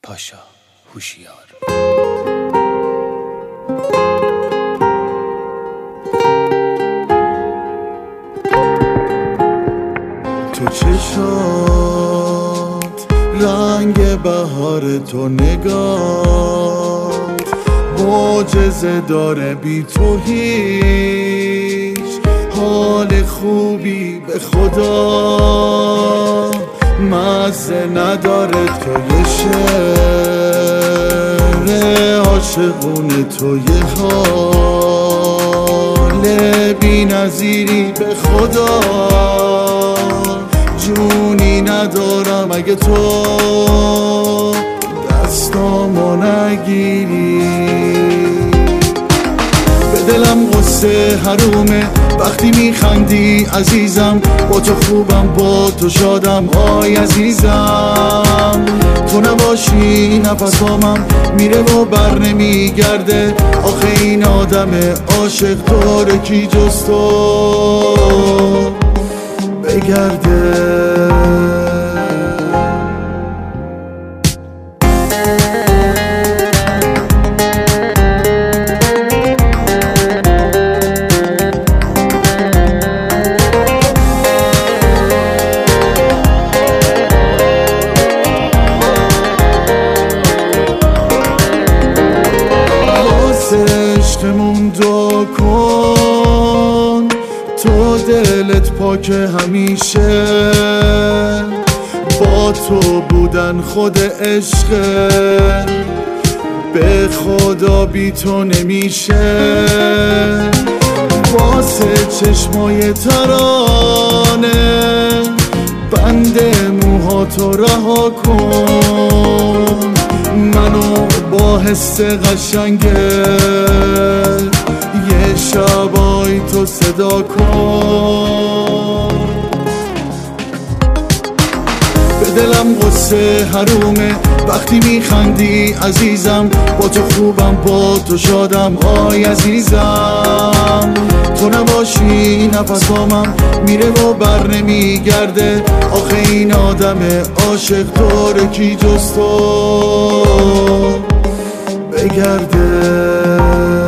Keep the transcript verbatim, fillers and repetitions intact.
پاشا هوشیار. تو چشات رنگ بهار، تو نگاه معجزه داره، بی تو هیچ حال خوبی به خدا مزه نداره. تو یه شعر عاشقونه، تو یه حال بی نظیری به خدا جونی ندارم اگه تو دستامو نگیری. به دلم قصه حرومه وقتی میخندی عزیزم، با تو خوبم با تو شادم آی عزیزم. تو نباشی نفسامم میره و بر نمیگرده، آخه این آدم عاشق داره کی جز تو بگرده. عشقمون دعا کن تو دلت پاک همیشه، با تو بودن خود عشقه، به خدا بی تو نمیشه. واسه چشمای ترانه بند موهاتو رها کن، منو با حس قشنگه یه شبای تو صدا کن. به دلم قصه حرومه وقتی میخندی عزیزم، با تو خوبم با تو شادم آی عزیزم. تو نباشی نفسامم میره و بر نمیگرده، آخه این آدم عاشق داره کی جز تو بگرده.